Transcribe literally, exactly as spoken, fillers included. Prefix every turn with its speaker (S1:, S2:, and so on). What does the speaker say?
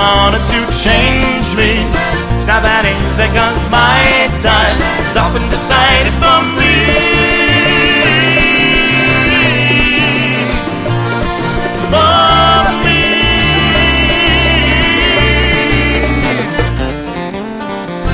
S1: wanted to change me. It's not that easy, cause my time is often decided for me.